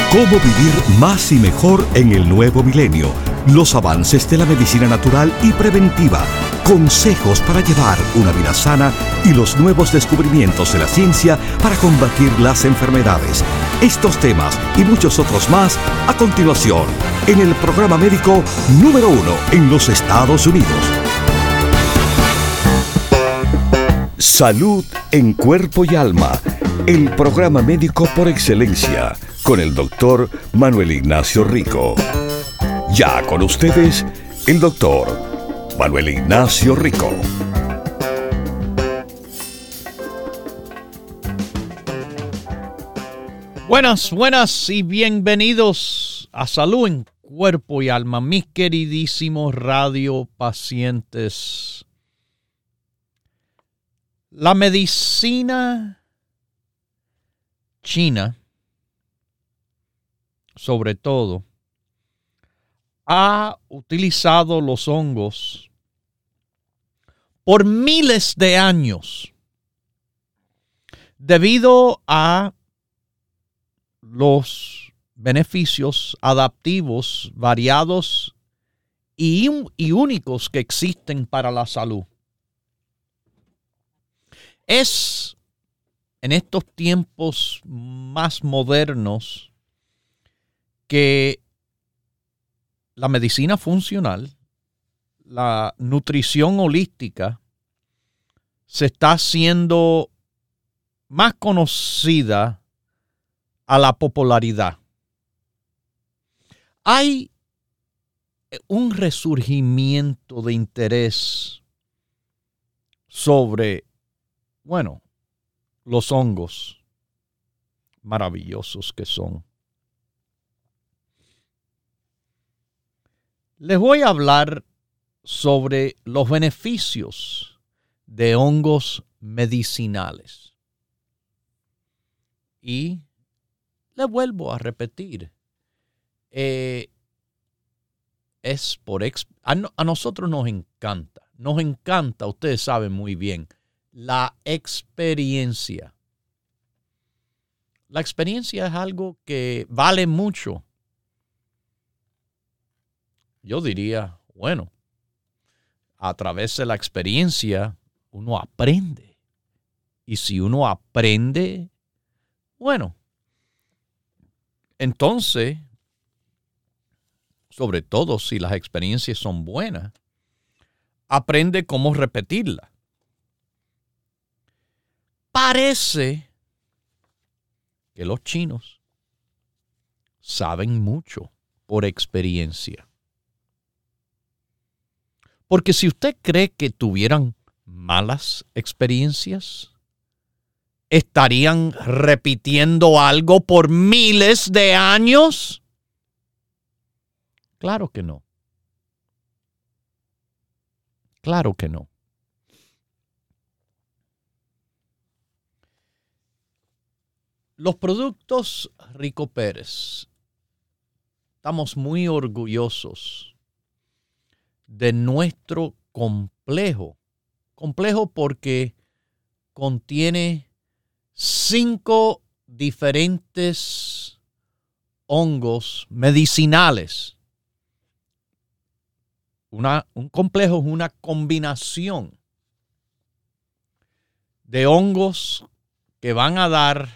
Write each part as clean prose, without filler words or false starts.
Cómo vivir más y mejor en el nuevo milenio. Los avances de la medicina natural y preventiva. Consejos para llevar una vida sana y los nuevos descubrimientos de la ciencia para combatir las enfermedades. Estos temas y muchos otros más a continuación en el programa médico número 1 en los Estados Unidos. Salud en cuerpo y alma. El programa médico por excelencia con el doctor Manuel Ignacio Rico. Ya con ustedes, el doctor Manuel Ignacio Rico. Buenas y bienvenidos a Salud en Cuerpo y Alma, mis queridísimos radiopacientes. La medicina china, sobre todo, ha utilizado los hongos por miles de años debido a los beneficios adaptivos variados y únicos que existen para la salud. Es en estos tiempos más modernos que la medicina funcional, la nutrición holística, se está haciendo más conocida a la popularidad. Hay un resurgimiento de interés sobre, los hongos maravillosos que son. Les voy a hablar sobre los beneficios de hongos medicinales. Y le vuelvo a repetir, a nosotros nos encanta, ustedes saben muy bien, la experiencia. La experiencia es algo que vale mucho. Yo diría, a través de la experiencia uno aprende. Y si uno aprende, entonces, sobre todo si las experiencias son buenas, aprende cómo repetirlas. Parece que los chinos saben mucho por experiencia. Porque si usted cree que tuvieran malas experiencias, ¿estarían repitiendo algo por miles de años? Claro que no. Claro que no. Los productos Rico Pérez, estamos muy orgullosos de nuestro complejo. Complejo porque contiene 5 diferentes hongos medicinales. Un complejo es una combinación de hongos que van a dar,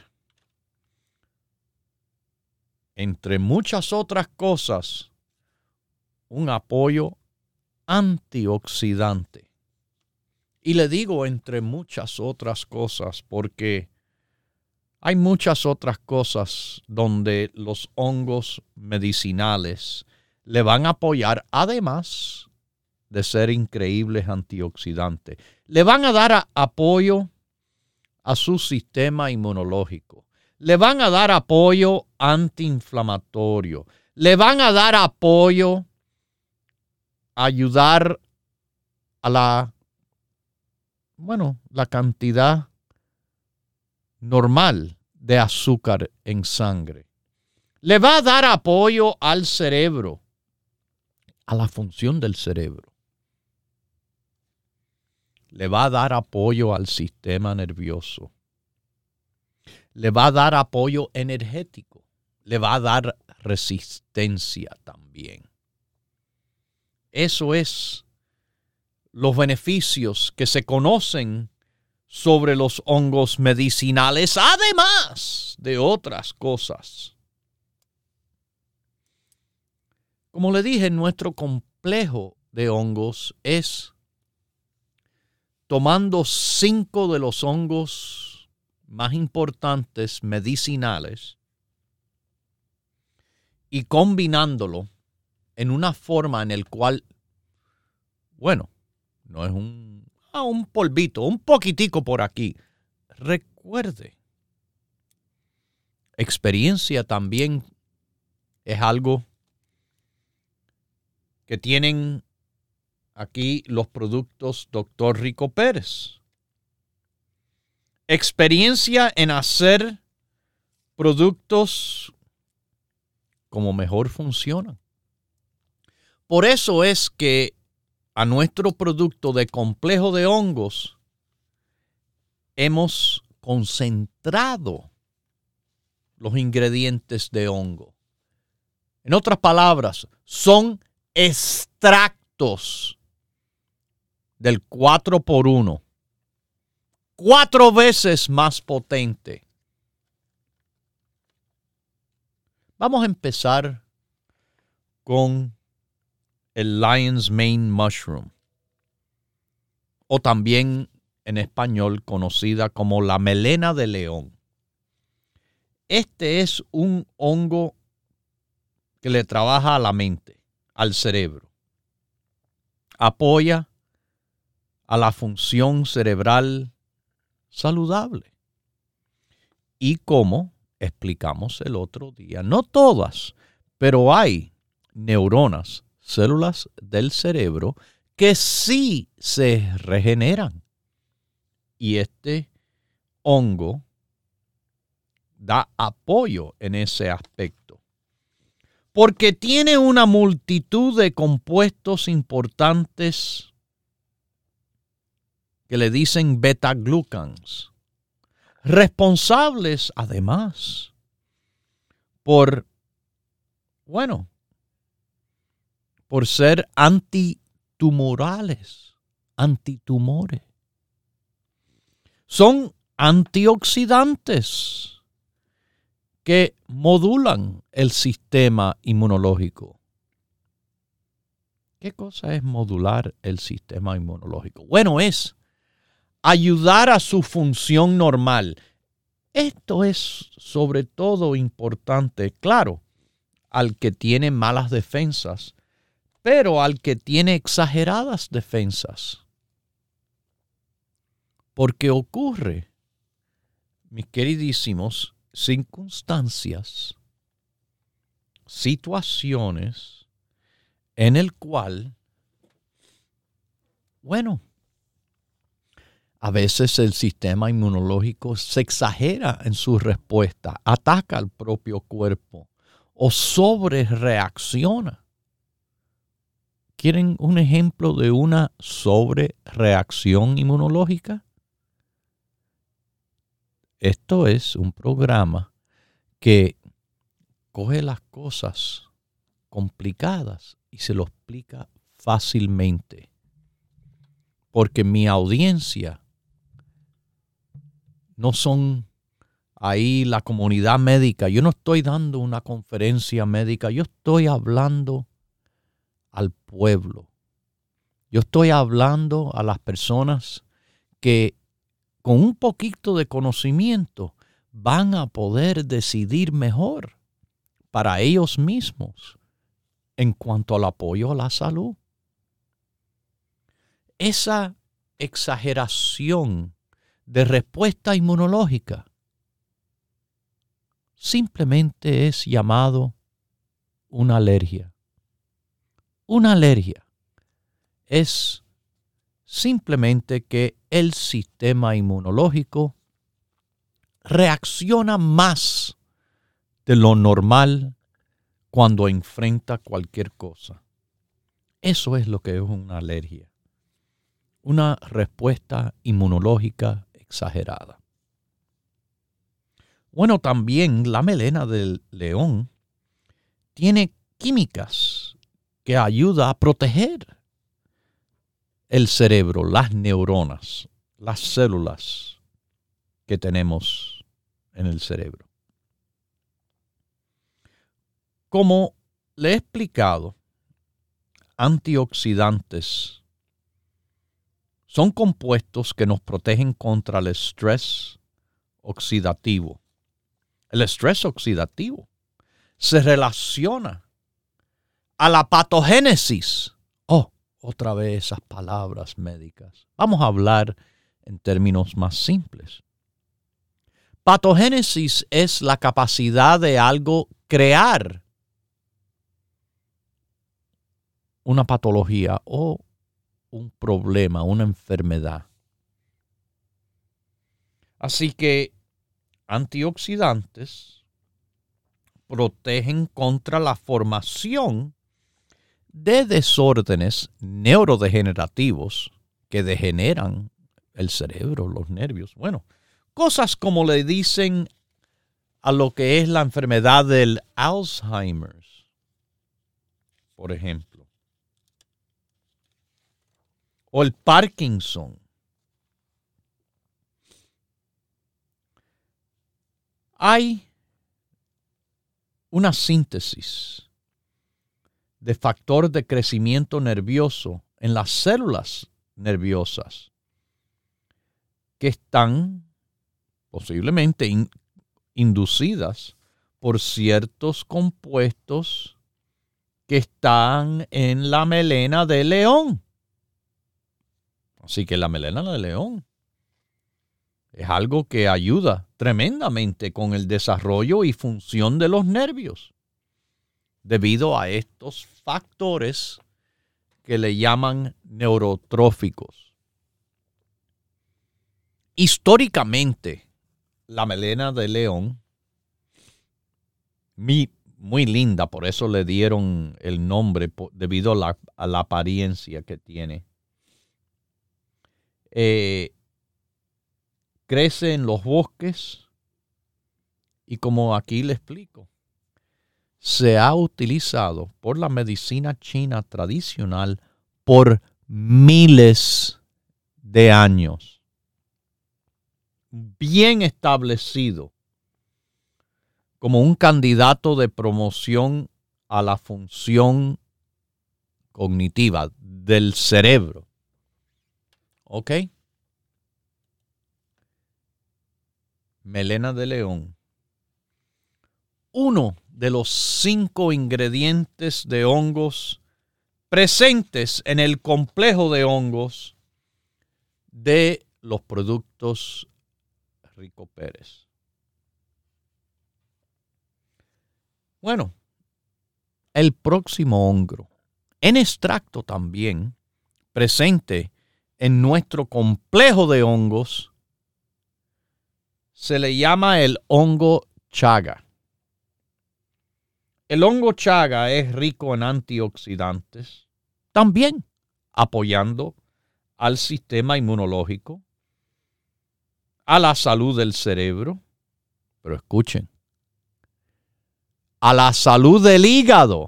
entre muchas otras cosas, un apoyo antioxidante. Y le digo entre muchas otras cosas porque hay muchas otras cosas donde los hongos medicinales le van a apoyar, además de ser increíbles antioxidantes. Le van a dar apoyo a su sistema inmunológico. Le van a dar apoyo antiinflamatorio. Le van a dar apoyo a ayudar a la cantidad normal de azúcar en sangre. Le va a dar apoyo al cerebro, a la función del cerebro. Le va a dar apoyo al sistema nervioso. Le va a dar apoyo energético. le va a dar resistencia también. Eso es los beneficios que se conocen sobre los hongos medicinales, además de otras cosas. Como le dije, nuestro complejo de hongos es tomando 5 de los hongos más importantes medicinales y combinándolo en una forma en el cual, bueno, no es un polvito, un poquitico por aquí. Recuerde, experiencia también es algo que tienen aquí los productos Dr. Rico Pérez. Experiencia en hacer productos como mejor funcionan. Por eso es que a nuestro producto de complejo de hongos hemos concentrado los ingredientes de hongo. En otras palabras, son extractos del 4x1, 4 veces más potente. Vamos a empezar con el Lion's Mane Mushroom, o también en español conocida como la melena de león. Este es un hongo que le trabaja a la mente, al cerebro. Apoya a la función cerebral saludable. Y como explicamos el otro día, no todas, pero hay neuronas, células del cerebro que sí se regeneran. Y este hongo da apoyo en ese aspecto. Porque tiene una multitud de compuestos importantes que le dicen beta-glucans, responsables además por ser antitumorales, antitumores. Son antioxidantes que modulan el sistema inmunológico. ¿Qué cosa es modular el sistema inmunológico? Bueno, es ayudar a su función normal. Esto es sobre todo importante, claro, al que tiene malas defensas, pero al que tiene exageradas defensas. Porque ocurre, mis queridísimos, circunstancias, situaciones en el cual, a veces el sistema inmunológico se exagera en su respuesta, ataca al propio cuerpo o sobrereacciona. ¿Quieren un ejemplo de una sobrereacción inmunológica? Esto es un programa que coge las cosas complicadas y se lo explica fácilmente. Porque mi audiencia no son ahí la comunidad médica. Yo no estoy dando una conferencia médica. Yo estoy hablando al pueblo. Yo estoy hablando a las personas que con un poquito de conocimiento van a poder decidir mejor para ellos mismos en cuanto al apoyo a la salud. Esa exageración de respuesta inmunológica simplemente es llamado una alergia. Una alergia es simplemente que el sistema inmunológico reacciona más de lo normal cuando enfrenta cualquier cosa. Eso es lo que es una alergia. Una respuesta inmunológica exagerada. Bueno, también la melena del león tiene químicas que ayudan a proteger el cerebro, las neuronas, las células que tenemos en el cerebro. Como le he explicado, antioxidantes son compuestos que nos protegen contra el estrés oxidativo. El estrés oxidativo se relaciona a la patogénesis. Oh, otra vez esas palabras médicas. Vamos a hablar en términos más simples. Patogénesis es la capacidad de algo crear una patología o un problema, una enfermedad. Así que antioxidantes protegen contra la formación de desórdenes neurodegenerativos que degeneran el cerebro, los nervios. Bueno, cosas como le dicen a lo que es la enfermedad del Alzheimer, por ejemplo, o el Parkinson. Hay una síntesis de factor de crecimiento nervioso en las células nerviosas que están posiblemente inducidas por ciertos compuestos que están en la melena del león. Así que la melena del león es algo que ayuda tremendamente con el desarrollo y función de los nervios debido a estos factores que le llaman neurotróficos. Históricamente, la melena de león, muy linda, por eso le dieron el nombre debido a la apariencia que tiene. Crece en los bosques y, como aquí le explico, se ha utilizado por la medicina china tradicional por miles de años. Bien establecido como un candidato de promoción a la función cognitiva del cerebro. ¿Ok? Melena de león. Uno de los 5 ingredientes de hongos presentes en el complejo de hongos de los productos Rico Pérez. Bueno, el próximo hongo, en extracto también, presente en nuestro complejo de hongos, se le llama el hongo chaga. El hongo chaga es rico en antioxidantes, también apoyando al sistema inmunológico, a la salud del cerebro, pero escuchen, a la salud del hígado,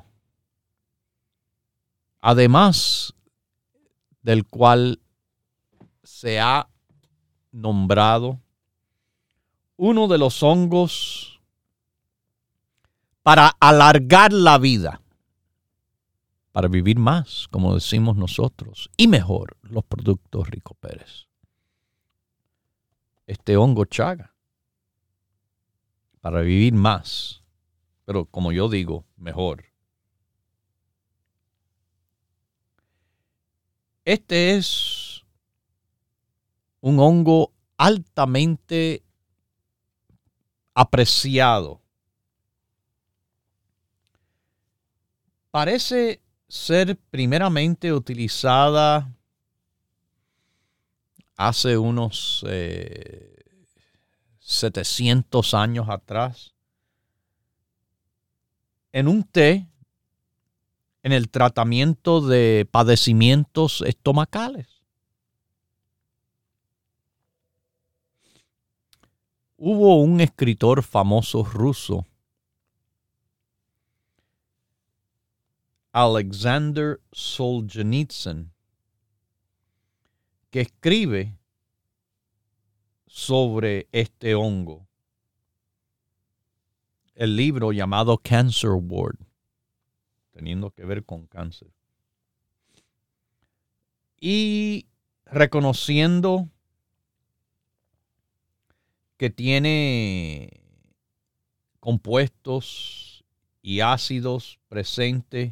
además del cual se ha nombrado uno de los hongos para alargar la vida, para vivir más, como decimos nosotros, y mejor, los productos Rico Pérez. Este hongo chaga, para vivir más, pero como yo digo, mejor. Este es un hongo altamente apreciado. Parece ser primeramente utilizada hace unos 700 años atrás en un té en el tratamiento de padecimientos estomacales. Hubo un escritor famoso ruso, Alexander Solzhenitsyn, que escribe sobre este hongo. El libro llamado Cancer Ward, teniendo que ver con cáncer. Y reconociendo que tiene compuestos y ácidos presentes,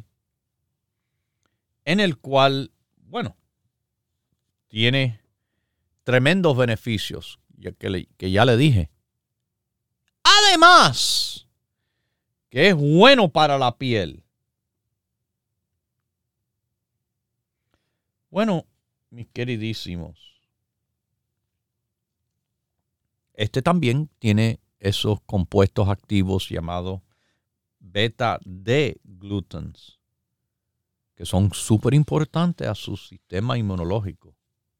en el cual, bueno, tiene tremendos beneficios, que ya le dije. Además, que es bueno para la piel. Bueno, mis queridísimos, este también tiene esos compuestos activos llamados beta-D-glucans, que son súper importantes a su sistema inmunológico.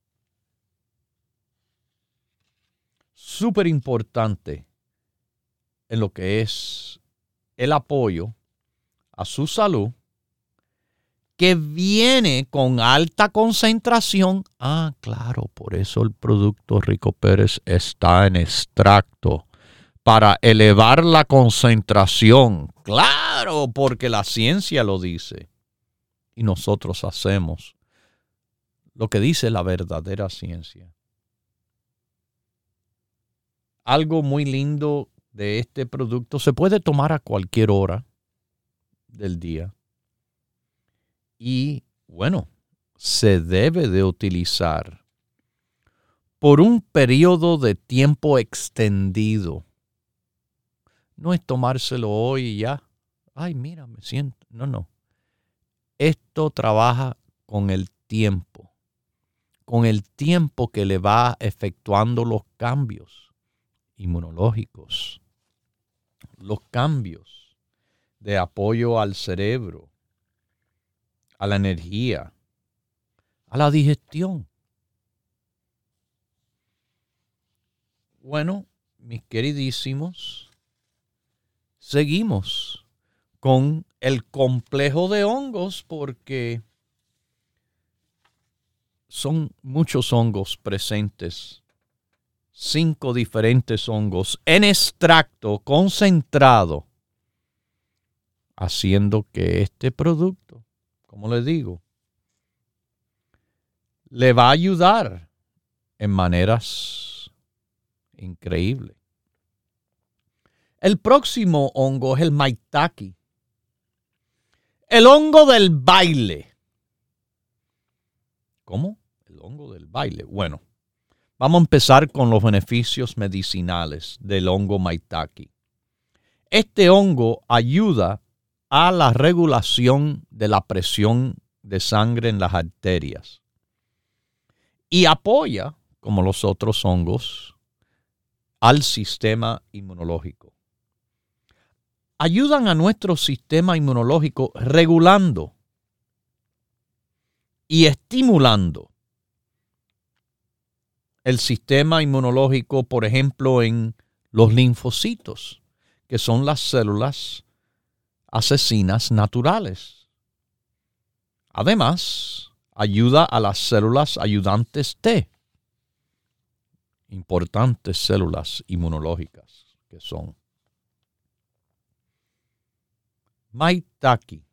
Súper importante en lo que es el apoyo a su salud, que viene con alta concentración. Ah, claro, por eso el producto Rico Pérez está en extracto, para elevar la concentración. Claro, porque la ciencia lo dice. Y nosotros hacemos lo que dice la verdadera ciencia. Algo muy lindo de este producto, se puede tomar a cualquier hora del día. Y bueno, se debe de utilizar por un periodo de tiempo extendido. No es tomárselo hoy y ya. Ay, mira, me siento. No. Esto trabaja con el tiempo que le va efectuando los cambios inmunológicos, los cambios de apoyo al cerebro, a la energía, a la digestión. Bueno, mis queridísimos, seguimos con el complejo de hongos porque son muchos hongos presentes, 5 diferentes hongos en extracto concentrado, haciendo que este producto, como les digo, le va a ayudar en maneras increíbles. El próximo hongo es el maitake, el hongo del baile. ¿Cómo? El hongo del baile. Bueno, vamos a empezar con los beneficios medicinales del hongo maitake. Este hongo ayuda a la regulación de la presión de sangre en las arterias y apoya, como los otros hongos, al sistema inmunológico. Ayudan a nuestro sistema inmunológico regulando y estimulando el sistema inmunológico, por ejemplo, en los linfocitos, que son las células asesinas naturales. Además, ayuda a las células ayudantes T, importantes células inmunológicas que son. Maitake.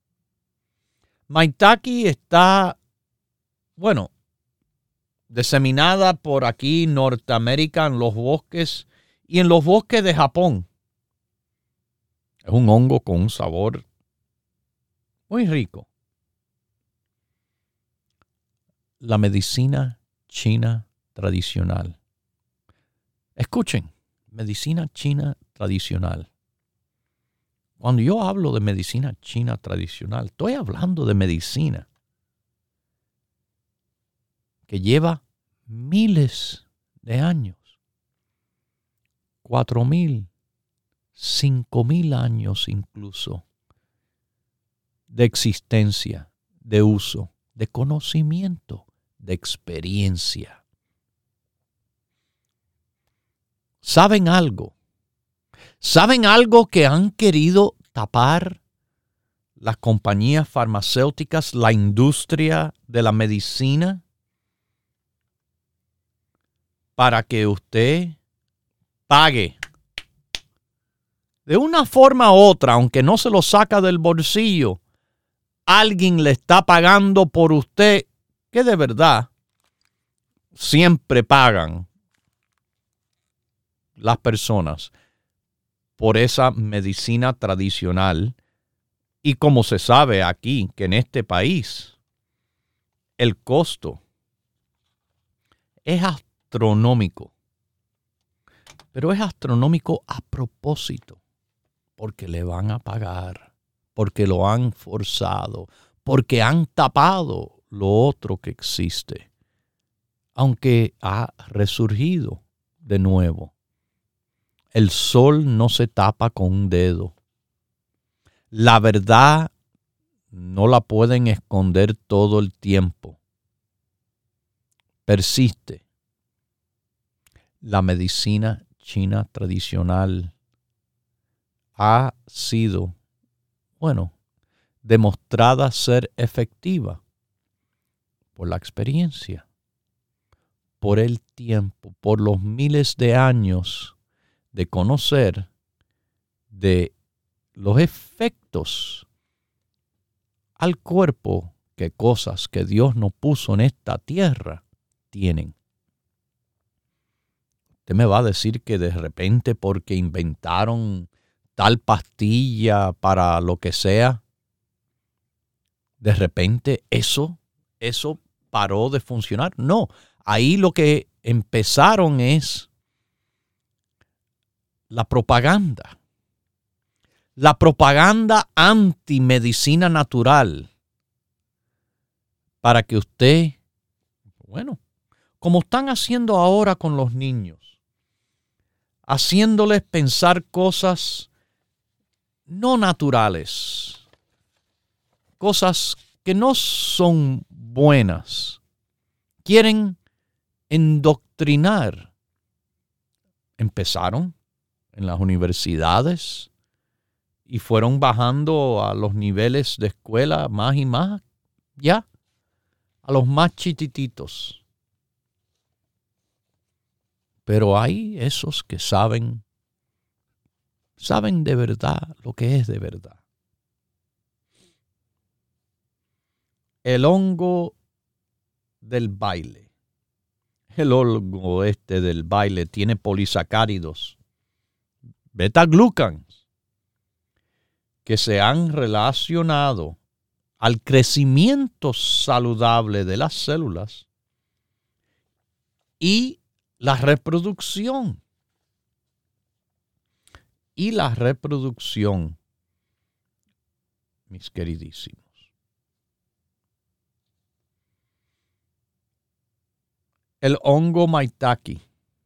Maitake está, bueno, diseminada por aquí en Norteamérica, en los bosques y en los bosques de Japón. Es un hongo con un sabor muy rico. La medicina china tradicional. Escuchen, medicina china tradicional. Cuando yo hablo de medicina china tradicional, estoy hablando de medicina que lleva miles de años, 4,000, 5,000 años incluso, de existencia, de uso, de conocimiento, de experiencia. ¿Saben algo? ¿Saben algo que han querido tapar las compañías farmacéuticas, la industria de la medicina? Para que usted pague de una forma u otra, aunque no se lo saca del bolsillo, alguien le está pagando por usted, que de verdad siempre pagan las personas por esa medicina tradicional. Y como se sabe aquí, que en este país el costo es astronómico, pero es astronómico a propósito, porque le van a pagar, porque lo han forzado, porque han tapado lo otro que existe, aunque ha resurgido de nuevo. El sol no se tapa con un dedo. La verdad no la pueden esconder todo el tiempo. Persiste. La medicina china tradicional ha sido, demostrada ser efectiva por la experiencia, por el tiempo, por los miles de años de conocer de los efectos al cuerpo que cosas que Dios nos puso en esta tierra tienen. Usted me va a decir que de repente porque inventaron tal pastilla para lo que sea, de repente eso paró de funcionar. No, ahí lo que empezaron es la propaganda. La propaganda anti-medicina natural. Para que usted, como están haciendo ahora con los niños, haciéndoles pensar cosas no naturales, cosas que no son buenas. Quieren indoctrinar. Empezaron en las universidades y fueron bajando a los niveles de escuela más y más, ya, a los más chiquititos. Pero hay esos que saben de verdad lo que es de verdad. El hongo del baile. El hongo del baile tiene polisacáridos, beta-glucans, que se han relacionado al crecimiento saludable de las células y la reproducción. Y la reproducción, mis queridísimos. El hongo maitake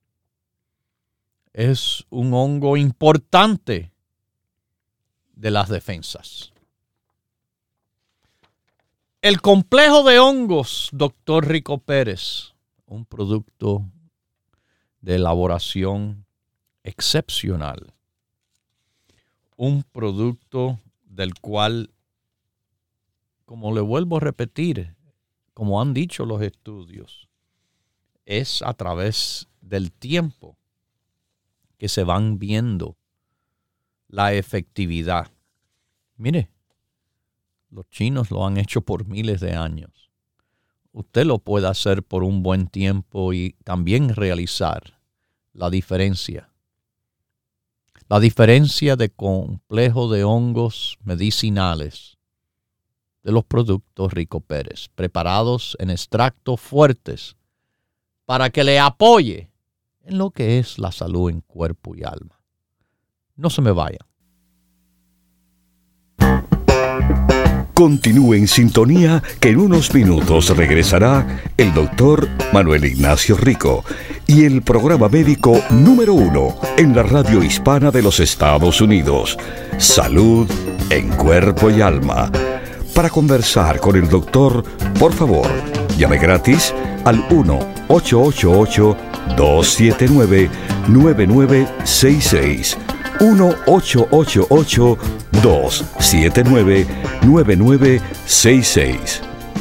es un hongo importante de las defensas. El complejo de hongos, Dr. Rico Pérez, un producto de elaboración excepcional. Un producto del cual, como le vuelvo a repetir, como han dicho los estudios, es a través del tiempo que se van viendo la efectividad. Mire, los chinos lo han hecho por miles de años. Usted lo puede hacer por un buen tiempo y también realizar la diferencia. La diferencia de complejo de hongos medicinales de los productos Rico Pérez, preparados en extractos fuertes para que le apoye en lo que es la salud en cuerpo y alma. No se me vaya. Continúe en sintonía que en unos minutos regresará el doctor Manuel Ignacio Rico y el programa médico número 1 en la radio hispana de los Estados Unidos, Salud en Cuerpo y Alma. Para conversar con el doctor, por favor, llame gratis al 1-888-279-00 1-888-279-9966. 1-888-279-9966.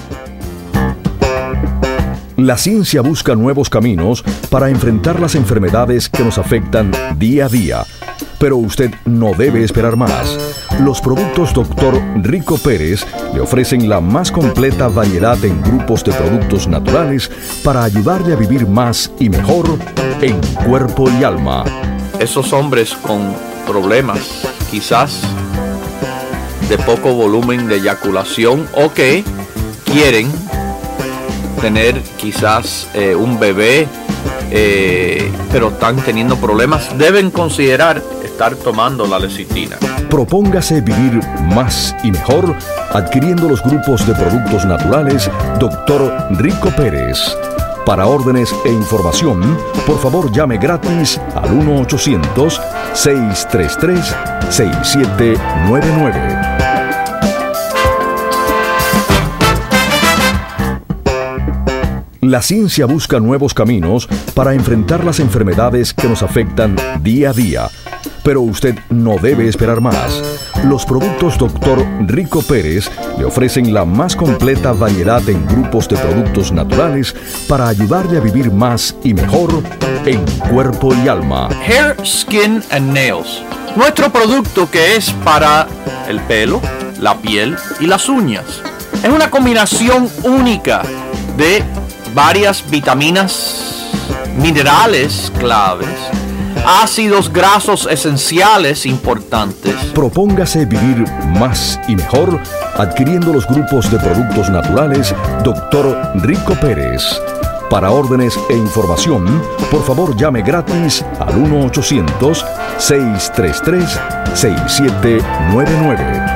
La ciencia busca nuevos caminos para enfrentar las enfermedades que nos afectan día a día. Pero usted no debe esperar más. Los productos Dr. Rico Pérez le ofrecen la más completa variedad en grupos de productos naturales para ayudarle a vivir más y mejor en cuerpo y alma. Esos hombres con problemas, quizás de poco volumen de eyaculación, o que quieren tener quizás un bebé, pero están teniendo problemas, deben considerar estar tomando la lecitina. Propóngase vivir más y mejor adquiriendo los grupos de productos naturales Dr. Rico Pérez. Para órdenes e información, por favor llame gratis al 1-800-633-6799. La ciencia busca nuevos caminos para enfrentar las enfermedades que nos afectan día a día. Pero usted no debe esperar más. Los productos Dr. Rico Pérez le ofrecen la más completa variedad en grupos de productos naturales para ayudarle a vivir más y mejor en cuerpo y alma. Hair, Skin and Nails. Nuestro producto que es para el pelo, la piel y las uñas. Es una combinación única de varias vitaminas, minerales claves, ácidos grasos esenciales importantes. Propóngase vivir más y mejor adquiriendo los grupos de productos naturales Dr. Rico Pérez. Para órdenes e información, por favor llame gratis al 1-800-633-6799.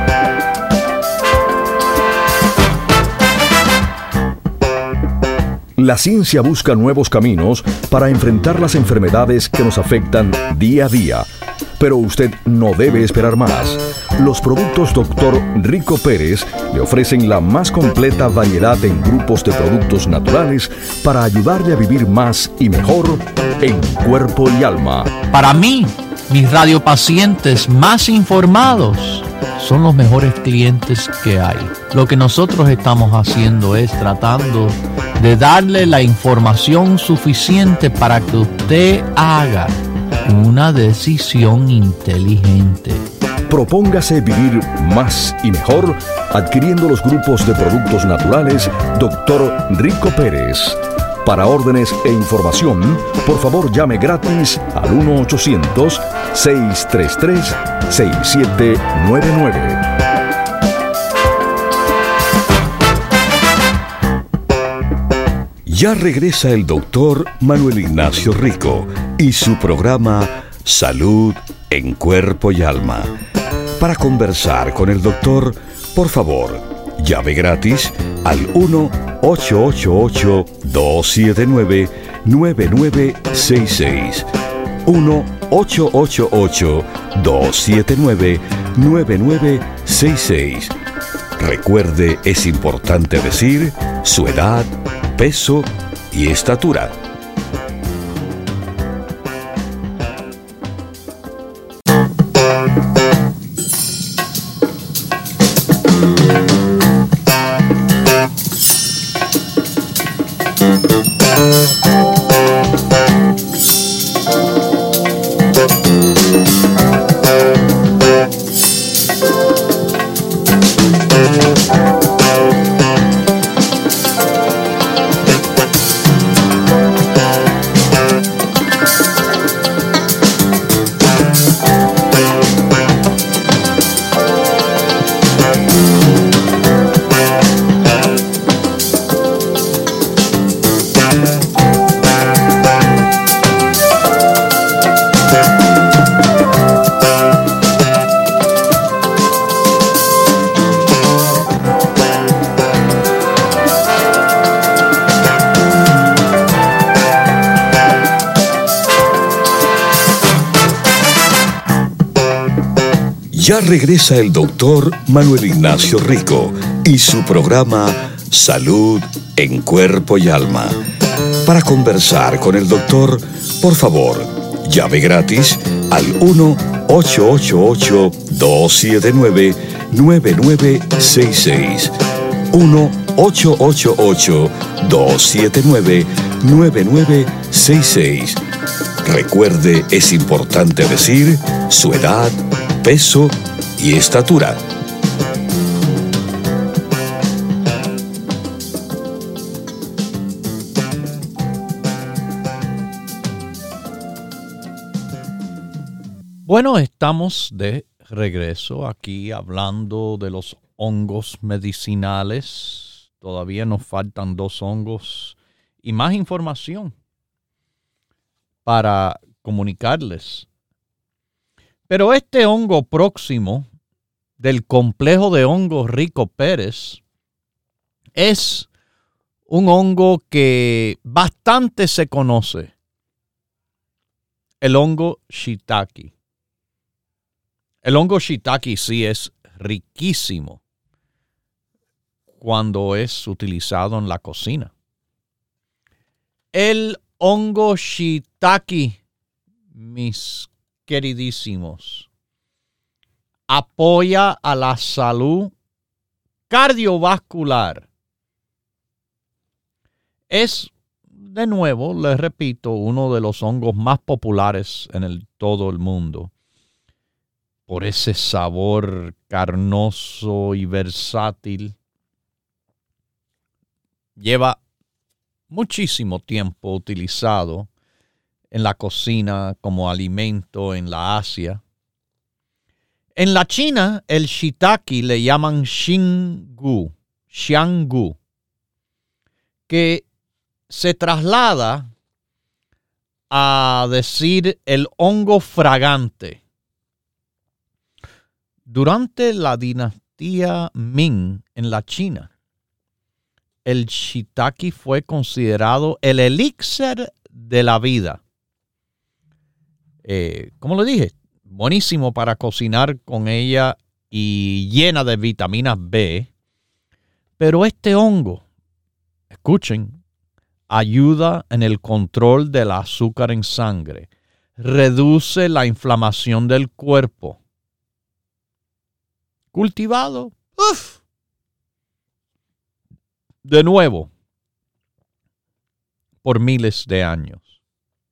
La ciencia busca nuevos caminos para enfrentar las enfermedades que nos afectan día a día. Pero usted no debe esperar más. Los productos Dr. Rico Pérez le ofrecen la más completa variedad en grupos de productos naturales para ayudarle a vivir más y mejor en cuerpo y alma. Para mí, mis radiopacientes más informados son los mejores clientes que hay. Lo que nosotros estamos haciendo es tratando de darle la información suficiente para que usted haga una decisión inteligente. Propóngase vivir más y mejor adquiriendo los grupos de productos naturales Dr. Rico Pérez. Para órdenes e información, por favor llame gratis al 1-800-633-6799. Ya regresa el doctor Manuel Ignacio Rico y su programa Salud en Cuerpo y Alma. Para conversar con el doctor, por favor, llame gratis al 1-888-279-9966. 1-888-279-9966. Recuerde, es importante decir su edad, peso y estatura. Ya regresa el doctor Manuel Ignacio Rico y su programa Salud en Cuerpo y Alma. Para conversar con el doctor, por favor, Llave gratis al 1-888-279-9966. 1-888-279-9966. Recuerde, es importante decir su edad, peso y estatura. Bueno, estamos de regreso aquí hablando de los hongos medicinales. Todavía nos faltan 2 hongos y más información para comunicarles. Pero este hongo próximo del complejo de hongos Rico Pérez es un hongo que bastante se conoce, el hongo shiitake. El hongo shiitake sí es riquísimo cuando es utilizado en la cocina. El hongo shiitake, mis queridísimos, apoya a la salud cardiovascular. Es, de nuevo, les repito, uno de los hongos más populares en todo el mundo, por ese sabor carnoso y versátil. Lleva muchísimo tiempo utilizado en la cocina como alimento en la Asia. En la China, el shiitake le llaman xianggu, que se traslada a decir el hongo fragante. Durante la dinastía Ming en la China, el shiitake fue considerado el elixir de la vida. Como le dije, buenísimo para cocinar con ella y llena de vitaminas B. Pero este hongo, escuchen, ayuda en el control del azúcar en sangre, reduce la inflamación del cuerpo. Cultivado, de nuevo, por miles de años.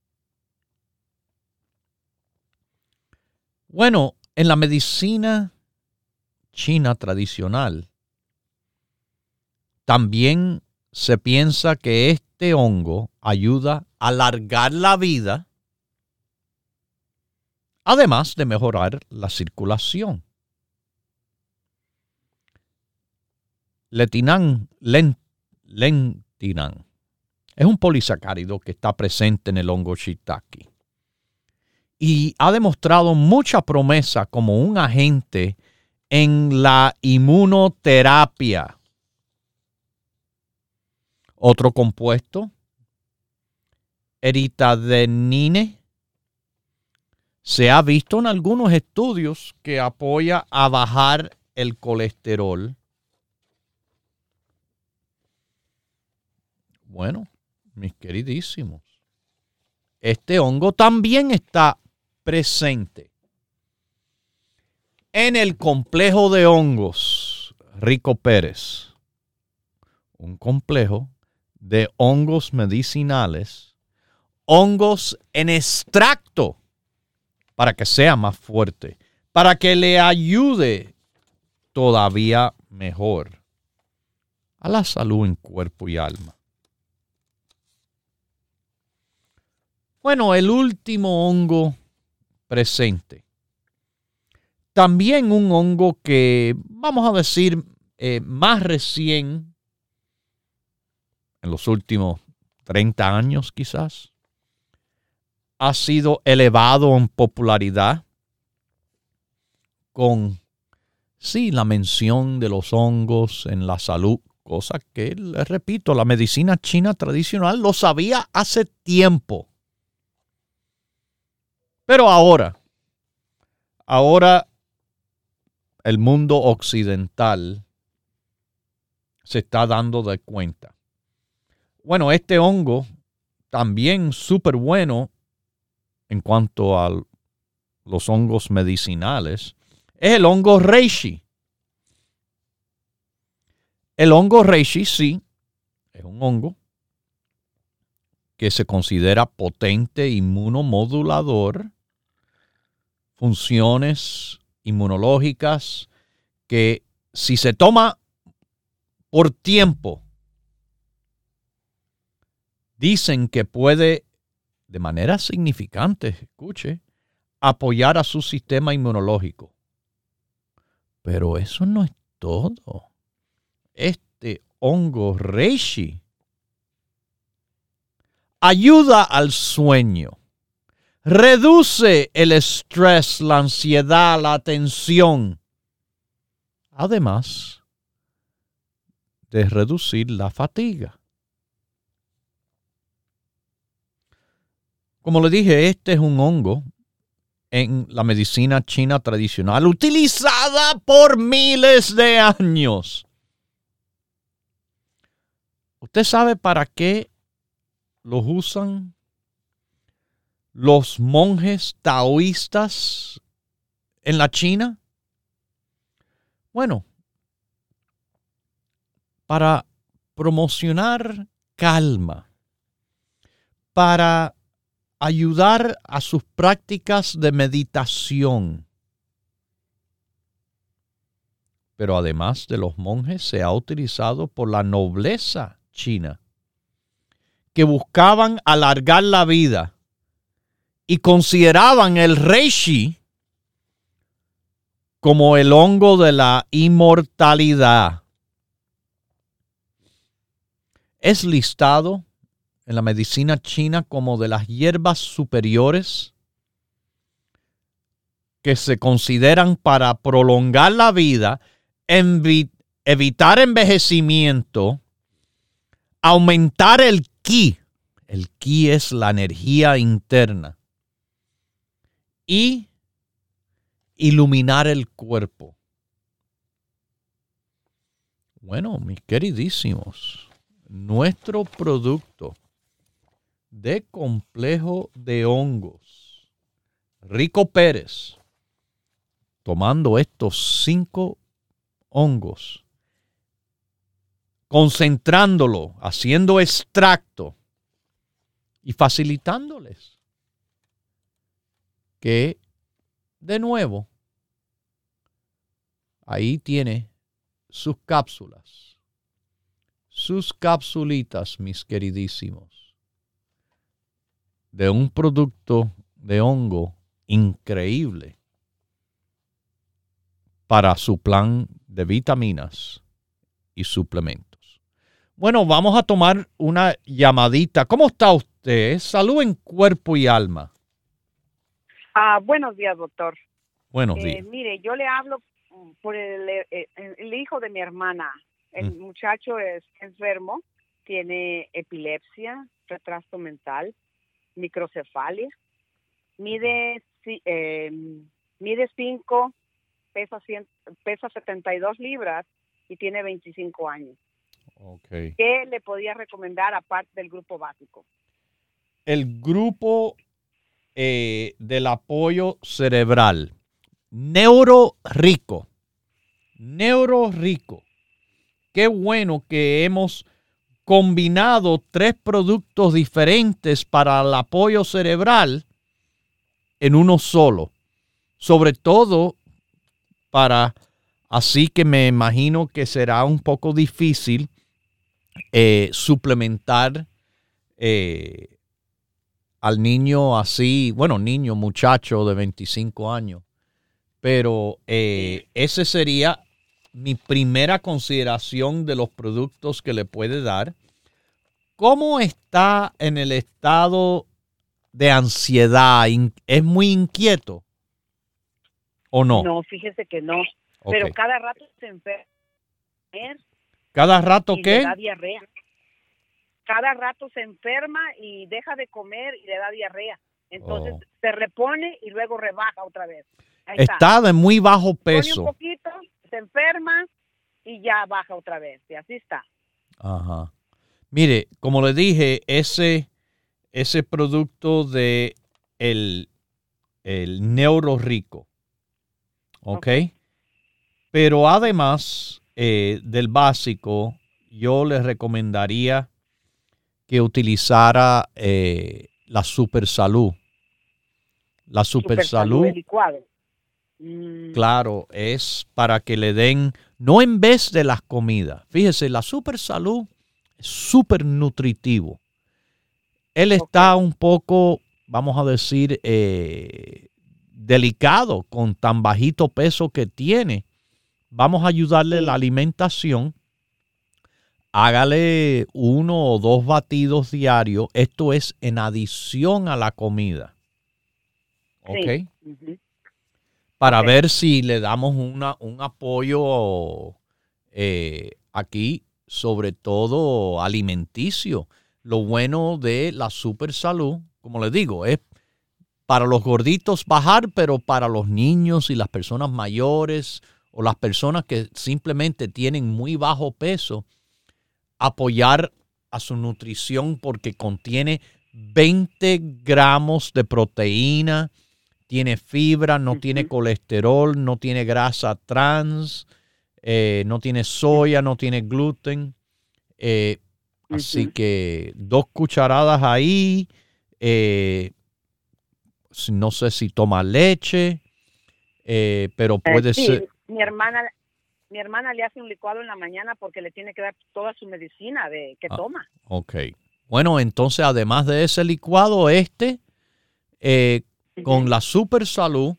Bueno, en la medicina china tradicional, también se piensa que este hongo ayuda a alargar la vida, además de mejorar la circulación. Lentinan es un polisacárido que está presente en el hongo shiitake y ha demostrado mucha promesa como un agente en la inmunoterapia. Otro compuesto, eritadenine, se ha visto en algunos estudios que apoya a bajar el colesterol. Bueno, mis queridísimos, este hongo también está presente en el complejo de hongos Rico Pérez, un complejo de hongos medicinales, hongos en extracto para que sea más fuerte, para que le ayude todavía mejor a la salud en cuerpo y alma. Bueno, el último hongo presente. También un hongo que, vamos a decir, más recién, en los últimos 30 años quizás, ha sido elevado en popularidad con, sí, la mención de los hongos en la salud, cosa que, les repito, la medicina china tradicional lo sabía hace tiempo. Pero ahora el mundo occidental se está dando de cuenta. Bueno, este hongo también súper bueno en cuanto a los hongos medicinales es el hongo reishi. El hongo reishi, sí, es un hongo que se considera potente inmunomodulador, funciones inmunológicas que si se toma por tiempo, dicen que puede de manera significante, escuche, apoyar a su sistema inmunológico. Pero eso no es todo. Este hongo reishi ayuda al sueño, reduce el estrés, la ansiedad, la tensión, además de reducir la fatiga. Como le dije, este es un hongo en la medicina china tradicional utilizada por miles de años. ¿Usted sabe para qué los usan los monjes taoístas en la China? Bueno, para promocionar calma, para ayudar a sus prácticas de meditación. Pero además de los monjes, se ha utilizado por la nobleza china, que buscaban alargar la vida y consideraban el reishi como el hongo de la inmortalidad. Es listado en la medicina china como de las hierbas superiores que se consideran para prolongar la vida, evitar envejecimiento, aumentar el ki. El ki es la energía interna. Y iluminar el cuerpo. Bueno, mis queridísimos, nuestro producto de complejo de hongos, Rico Pérez, tomando estos 5 hongos, concentrándolo, haciendo extracto y facilitándoles que, de nuevo, ahí tiene sus cápsulas, sus capsulitas, mis queridísimos, de un producto de hongo increíble para su plan de vitaminas y suplementos. Bueno, vamos a tomar una llamadita. ¿Cómo está usted? Salud en cuerpo y alma. Buenos días, doctor. Buenos días. Mire, yo le hablo por el hijo de mi hermana. El muchacho es enfermo, tiene epilepsia, retraso mental, microcefalia, mide 5, pesa 72 libras y tiene 25 años. Okay. ¿Qué le podía recomendar aparte del grupo básico? El grupo del apoyo cerebral, NeuroRico. Qué bueno que hemos combinado 3 productos diferentes para el apoyo cerebral en uno solo. Sobre todo para, así que me imagino que será un poco difícil suplementar al niño así, bueno, muchacho de 25 años. Pero ese sería mi primera consideración de los productos que le puede dar. ¿Cómo está en el estado de ansiedad? ¿Es muy inquieto o no? No, fíjese que no. Okay. Pero cada rato se enferma. ¿Cada rato qué? Le da diarrea. Cada rato se enferma y deja de comer y le da diarrea. Entonces se repone y luego rebaja otra vez. Está de muy bajo peso. Pone un poquito, se enferma y ya baja otra vez. Y así está. Ajá. Mire, como le dije, ese producto de el Neuro Rico. ¿Ok? Ok. Pero además del básico, yo les recomendaría que utilizara la Super Salud. La Super Salud, Salud, el licuado. claro, es para que le den, no en vez de las comidas. Fíjese, la Super Salud es súper nutritivo. Él está un poco, vamos a decir, delicado con tan bajito peso que tiene. Vamos a ayudarle la alimentación. Hágale 1 o 2 batidos diarios. Esto es en adición a la comida. ¿Ok? Sí. Uh-huh. Para ver si le damos un apoyo aquí, sobre todo alimenticio. Lo bueno de la Super Salud, como les digo, es para los gorditos bajar, pero para los niños y las personas mayores o las personas que simplemente tienen muy bajo peso, apoyar a su nutrición porque contiene 20 gramos de proteína, tiene fibra, no tiene colesterol, no tiene grasa trans, no tiene soya, no tiene gluten. Así que 2 cucharadas ahí. No sé si toma leche, pero puede ser. Mi hermana le hace un licuado en la mañana porque le tiene que dar toda su medicina que toma. Ok. Bueno, entonces además de ese licuado, con la Super Salud,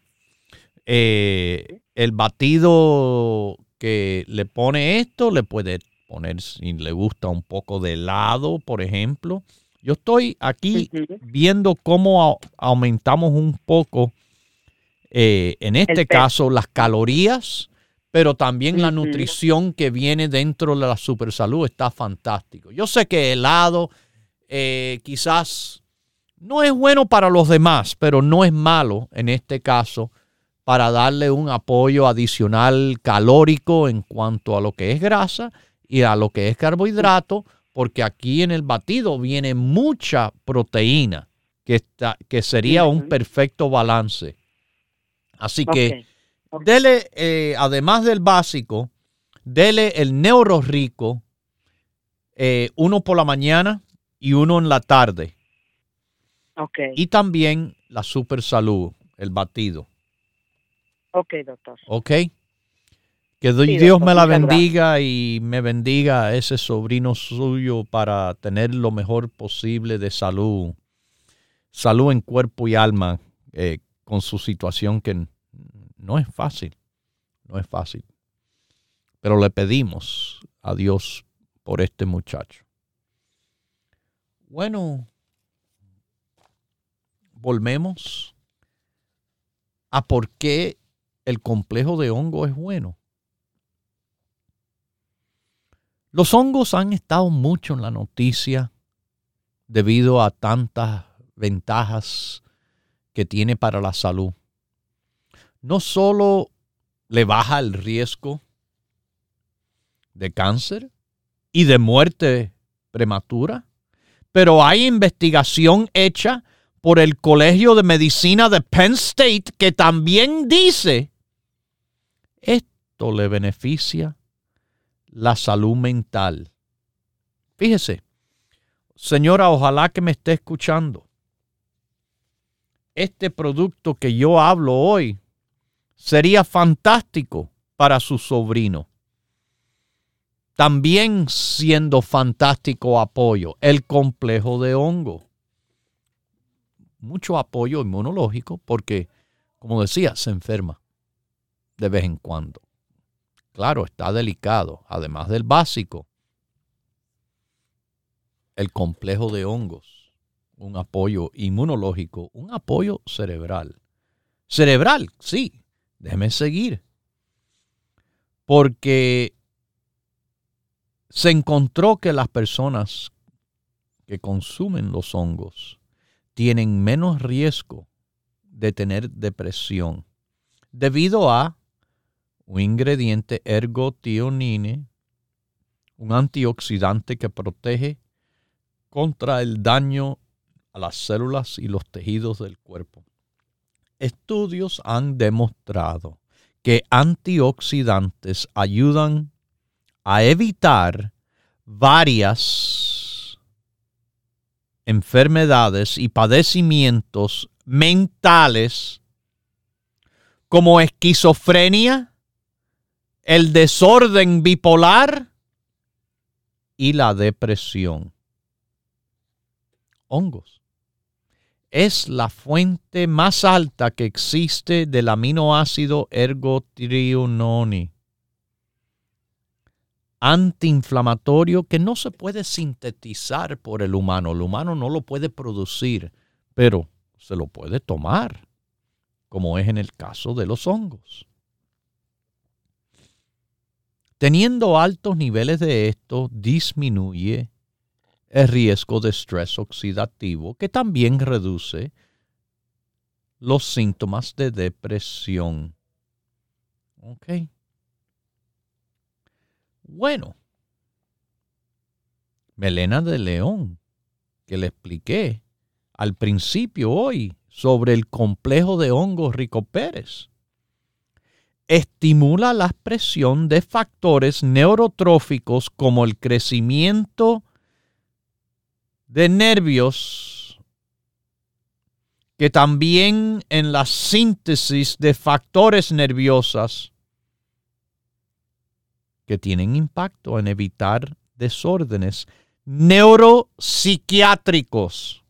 el batido que le pone esto, le puede poner, si le gusta, un poco de helado, por ejemplo. Yo estoy aquí viendo cómo aumentamos un poco, en este caso, las calorías, pero también la nutrición que viene dentro de la Super Salud está fantástico. Yo sé que helado quizás no es bueno para los demás, pero no es malo en este caso para darle un apoyo adicional calórico en cuanto a lo que es grasa y a lo que es carbohidrato, porque aquí en el batido viene mucha proteína, que sería un perfecto balance. Así que dele, además del básico, dele el Neuro Rico, 1 por la mañana y 1 en la tarde. Y también la Super Salud, el batido. Ok, doctor. Ok. Que Dios me la bendiga y me bendiga a ese sobrino suyo para tener lo mejor posible de salud. Salud en cuerpo y alma, con su situación que no es fácil. No es fácil. Pero le pedimos a Dios por este muchacho. Bueno, volvemos a por qué el complejo de hongo es bueno. Los hongos han estado mucho en la noticia debido a tantas ventajas que tiene para la salud. No solo le baja el riesgo de cáncer y de muerte prematura, pero hay investigación hecha por el Colegio de Medicina de Penn State que también dice esto le beneficia la salud mental. Fíjese, señora, ojalá que me esté escuchando. Este producto que yo hablo hoy sería fantástico para su sobrino. También siendo fantástico apoyo, el complejo de hongo. Mucho apoyo inmunológico porque, como decía, se enferma de vez en cuando. Claro, está delicado. Además del básico, el complejo de hongos, un apoyo inmunológico, un apoyo cerebral. Cerebral, sí, déjeme seguir. Porque se encontró que las personas que consumen los hongos tienen menos riesgo de tener depresión debido a un ingrediente ergotionine, un antioxidante que protege contra el daño a las células y los tejidos del cuerpo. Estudios han demostrado que antioxidantes ayudan a evitar varias enfermedades y padecimientos mentales como esquizofrenia, el desorden bipolar y la depresión. Hongos. Es la fuente más alta que existe del aminoácido ergotiriononi, antiinflamatorio que no se puede sintetizar por el humano. El humano no lo puede producir, pero se lo puede tomar, como es en el caso de los hongos. Teniendo altos niveles de esto, disminuye el riesgo de estrés oxidativo, que también reduce los síntomas de depresión. ¿Ok? Bueno, melena de león, que le expliqué al principio hoy sobre el complejo de hongos Ricopérez, estimula la expresión de factores neurotróficos como el crecimiento de nervios, que también en la síntesis de factores nerviosos que tienen impacto en evitar desórdenes neuropsiquiátricos.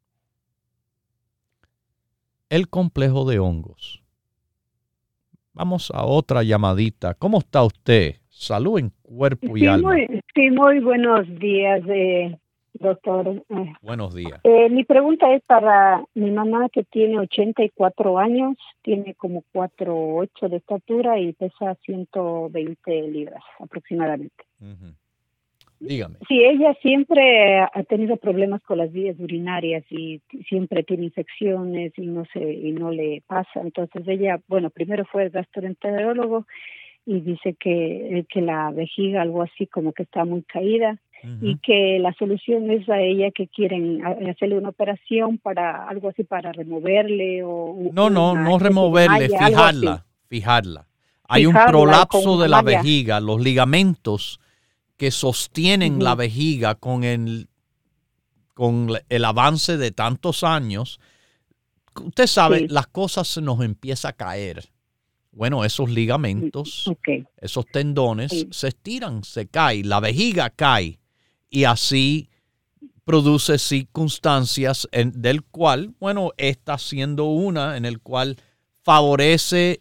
El complejo de hongos. Vamos a otra llamadita. ¿Cómo está usted? Salud en cuerpo y alma. Muy buenos días, doctor. Buenos días. Mi pregunta es para mi mamá, que tiene 84 años, tiene como 4'8" de estatura y pesa 120 libras aproximadamente. Uh-huh. Dígame. Sí, ella siempre ha tenido problemas con las vías urinarias y siempre tiene infecciones y no le pasa. Entonces ella, primero fue el gastroenterólogo y dice que la vejiga, algo así como que está muy caída. Uh-huh. Y que la solución es a ella que quieren hacerle una operación para algo así, para removerle o... No removerle, fijarla. Hay un prolapso de la vejiga, los ligamentos que sostienen uh-huh. la vejiga con el avance de tantos años. Usted sabe, sí. Las cosas se nos empieza a caer. Bueno, esos ligamentos, okay. Esos tendones sí. Se estiran, se caen, la vejiga cae y así produce circunstancias del cual, está siendo una en el cual favorece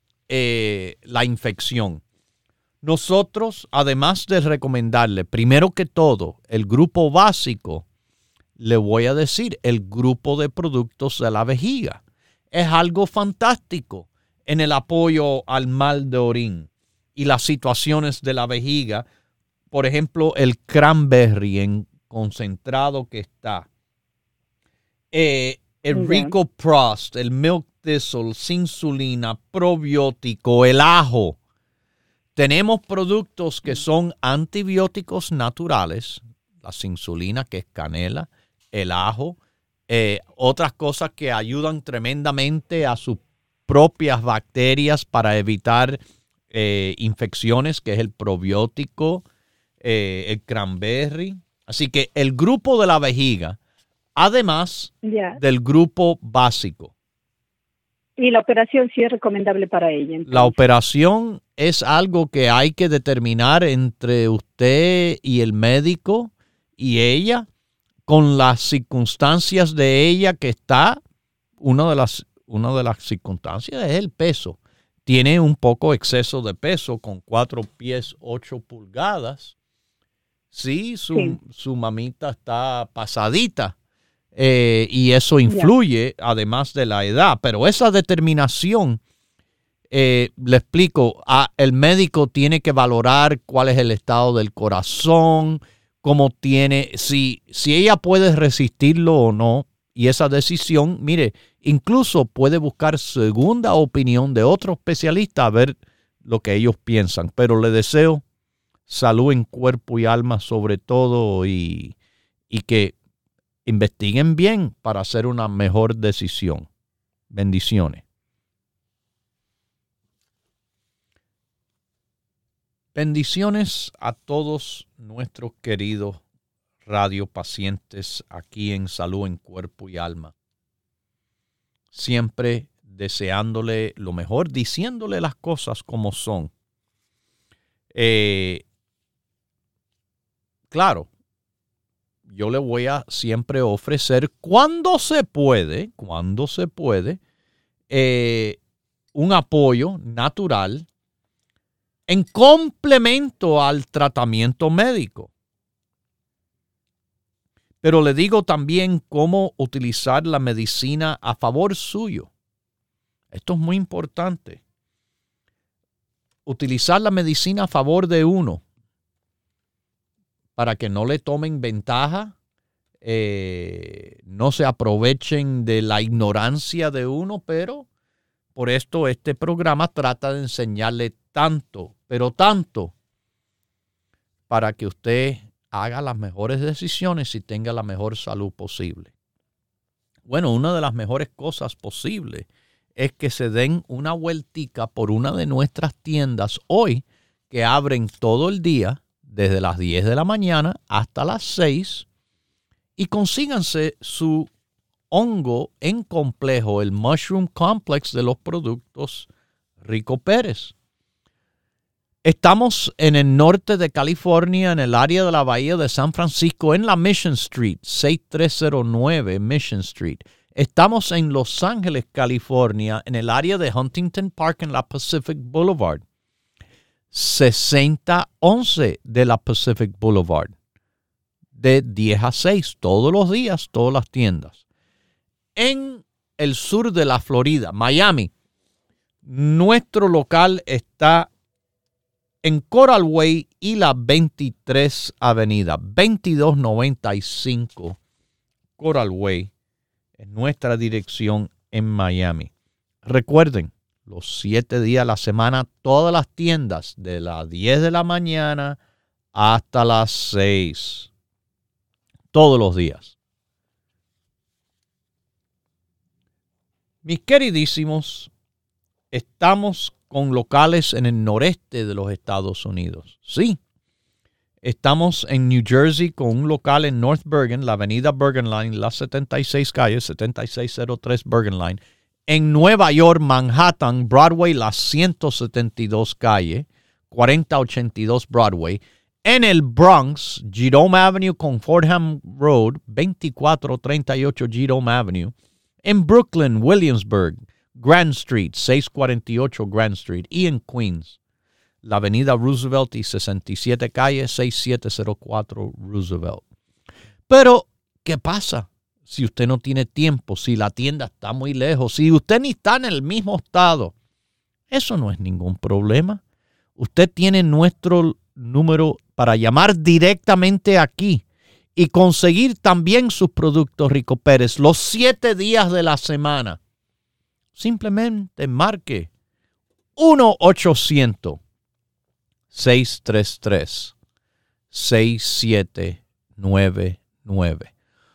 la infección. Nosotros, además de recomendarle, primero que todo, el grupo básico, le voy a decir, el grupo de productos de la vejiga. Es algo fantástico en el apoyo al mal de orín y las situaciones de la vejiga. Por ejemplo, el cranberry en concentrado que está. El Rico Prost, el milk thistle, insulina, probiótico, el ajo. Tenemos productos que son antibióticos naturales, la insulina, que es canela, el ajo, otras cosas que ayudan tremendamente a sus propias bacterias para evitar infecciones, que es el probiótico, el cranberry. Así que el grupo de la vejiga, además del grupo básico. Y la operación sí es recomendable para ella. Entonces. La operación es algo que hay que determinar entre usted y el médico y ella, con las circunstancias de ella que está. Una de las circunstancias es el peso. Tiene un poco exceso de peso con 4 pies 8 pulgadas. Sí, su mamita está pasadita. Y eso influye, además de la edad. Pero esa determinación, le explico, el médico tiene que valorar cuál es el estado del corazón, cómo tiene, si ella puede resistirlo o no. Y esa decisión, mire, incluso puede buscar segunda opinión de otro especialista a ver lo que ellos piensan. Pero le deseo salud en cuerpo y alma sobre todo y que Investiguen bien para hacer una mejor decisión. Bendiciones. Bendiciones a todos nuestros queridos radiopacientes aquí en Salud en Cuerpo y Alma. Siempre deseándole lo mejor, diciéndole las cosas como son. Claro, yo le voy a siempre ofrecer cuando se puede, un apoyo natural en complemento al tratamiento médico. Pero le digo también cómo utilizar la medicina a favor suyo. Esto es muy importante. Utilizar la medicina a favor de uno para que no le tomen ventaja, no se aprovechen de la ignorancia de uno, pero por esto este programa trata de enseñarle tanto, pero tanto, para que usted haga las mejores decisiones y tenga la mejor salud posible. Bueno, una de las mejores cosas posibles es que se den una vueltica por una de nuestras tiendas hoy, que abren todo el día, desde las 10 de la mañana hasta las 6, y consíganse su hongo en complejo, el Mushroom Complex de los productos Rico Pérez. Estamos en el norte de California, en el área de la Bahía de San Francisco, en la Mission Street, 6309 Mission Street. Estamos en Los Ángeles, California, en el área de Huntington Park, en la Pacific Boulevard. 6011 de la Pacific Boulevard. De 10 a 6, todos los días, todas las tiendas. En el sur de la Florida, Miami, nuestro local está en Coral Way y la 23 Avenida, 2295 Coral Way, es nuestra dirección en Miami. Recuerden, los 7 días a la semana, todas las tiendas, de las 10 de la mañana hasta las 6. Todos los días. Mis queridísimos, estamos con locales en el noreste de los Estados Unidos. Sí, estamos en New Jersey con un local en North Bergen, la avenida Bergen Line, la 76 calle, 7603 Bergen Line. En Nueva York, Manhattan, Broadway, la 172 calle, 4082 Broadway. En el Bronx, Jerome Avenue con Fordham Road, 2438 Jerome Avenue. En Brooklyn, Williamsburg, Grand Street, 648 Grand Street. Y en Queens, la avenida Roosevelt y 67 calle, 6704 Roosevelt. Pero, ¿qué pasa si usted no tiene tiempo, si la tienda está muy lejos, si usted ni está en el mismo estado? Eso no es ningún problema. Usted tiene nuestro número para llamar directamente aquí y conseguir también sus productos Rico Pérez los 7 días de la semana. Simplemente marque 1-800-633-6799.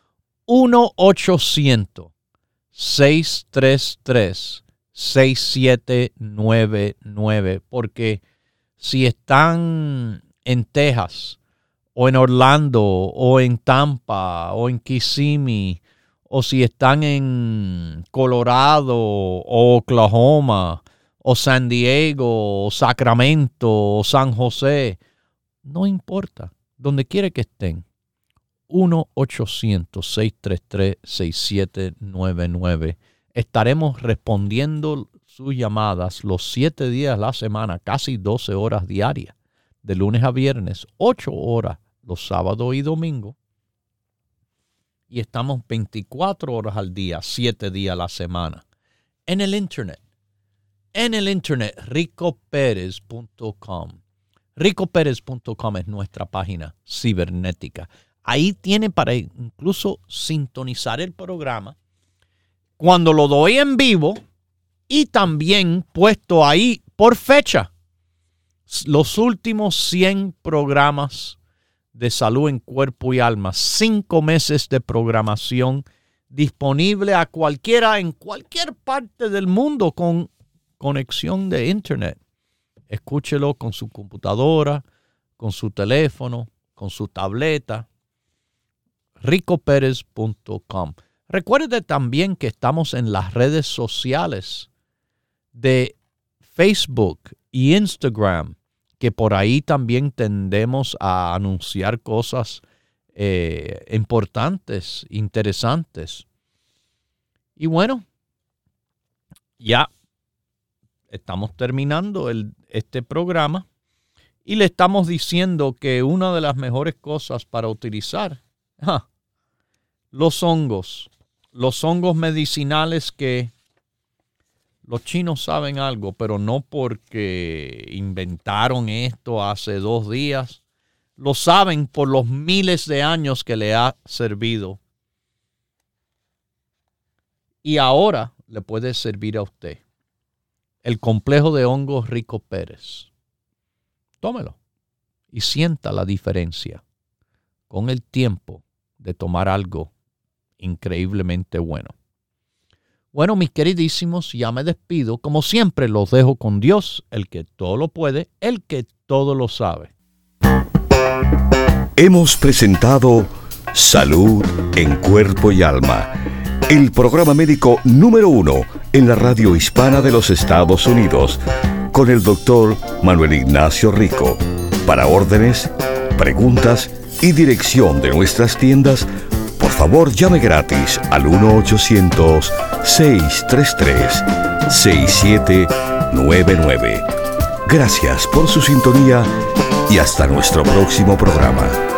1-800-633-6799. Porque si están en Texas, o en Orlando, o en Tampa, o en Kissimmee, o si están en Colorado, o Oklahoma, o San Diego, o Sacramento, o San José, no importa, donde quiera que estén, 1-800-633-6799. Estaremos respondiendo sus llamadas los 7 días a la semana, casi 12 horas diarias, de lunes a viernes, 8 horas los sábados y domingos. Y estamos 24 horas al día, 7 días a la semana. En el internet, ricoperez.com. ricoperez.com es nuestra página cibernética. Ahí tiene para incluso sintonizar el programa cuando lo doy en vivo y también puesto ahí por fecha. Los últimos 100 programas de salud en cuerpo y alma. 5 meses de programación disponible a cualquiera en cualquier parte del mundo con conexión de internet. Escúchelo con su computadora, con su teléfono, con su tableta. ricoperez.com. Recuerde también que estamos en las redes sociales de Facebook y Instagram, que por ahí también tendemos a anunciar cosas importantes, interesantes. Y bueno, ya estamos terminando este programa y le estamos diciendo que una de las mejores cosas para utilizar los hongos medicinales, que los chinos saben algo, pero no porque inventaron esto hace 2 días. Lo saben por los miles de años que le ha servido. Y ahora le puede servir a usted. El complejo de hongos Rico Pérez. Tómelo y sienta la diferencia con el tiempo de tomar algo increíblemente bueno. Bueno, mis queridísimos, ya me despido. Como siempre, los dejo con Dios, el que todo lo puede, el que todo lo sabe. Hemos presentado Salud en Cuerpo y Alma, el programa médico número 1 en la radio hispana de los Estados Unidos, con el doctor Manuel Ignacio Rico. Para órdenes, preguntas y dirección de nuestras tiendas, por favor llame gratis al 1-800-633-6799. Gracias por su sintonía y hasta nuestro próximo programa.